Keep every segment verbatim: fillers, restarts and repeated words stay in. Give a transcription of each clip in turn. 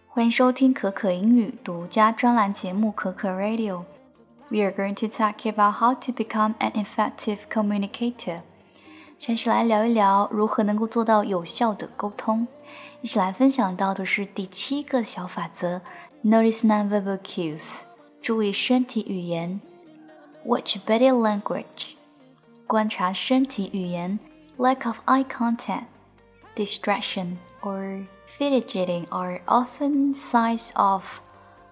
欢迎收听可可英语独家专栏节目可可 Radio。We are going to talk about how to become an effective communicator。先是来聊一聊如何能够做到有效的沟通。一起来分享到的是第七个小法则 Notice nonverbal cues， 注意身体语言。Watch body language， 观察身体语言。Lack of eye contact, distraction or fidgeting are often signs of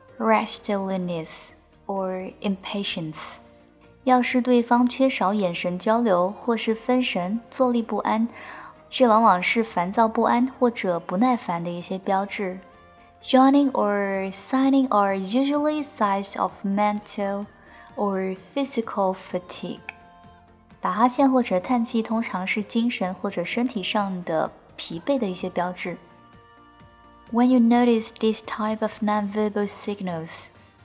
restlessness or impatience。 要是对方缺少眼神交流或是分神、坐立不安，这往往是烦躁不安或者不耐烦的一些标志。Yawning or sighing are usually signs of mental or physical fatigue。 打哈欠或者叹气通常是精神或者身体上的疲惫的一些标志。When you notice this type of nonverbal signals,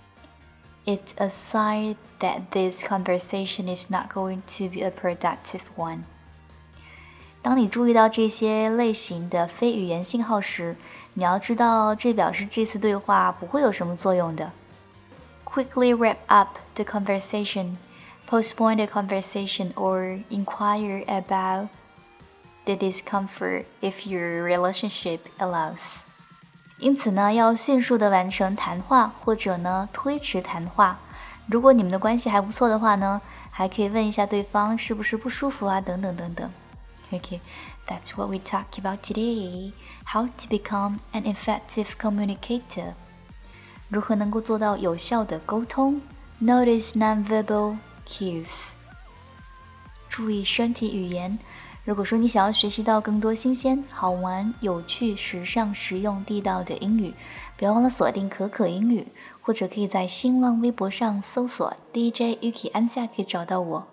it's a sign that this conversation is not going to be a productive one。 当你注意到这些类型的非语言信号时，你要知道这表示这次对话不会有什么作用的。Quickly wrap up the conversation, postpone the conversation, or inquire about the discomfort if your relationship allows。 因此呢，要迅速的完成谈话，或者呢推迟谈话。如果你们的关系还不错的话呢，还可以问一下对方是不是不舒服啊，等等等等。Okay, that's what we talk about today. How to become an effective communicator. 如何能够做到有效的沟通 ？Notice nonverbal cues. 注意身体语言。如果说你想要学习到更多新鲜、好玩、有趣、时尚、实用、地道的英语，不要忘了锁定可可英语，或者可以在新浪微博上搜索 D J Yuki 安夏可以找到我。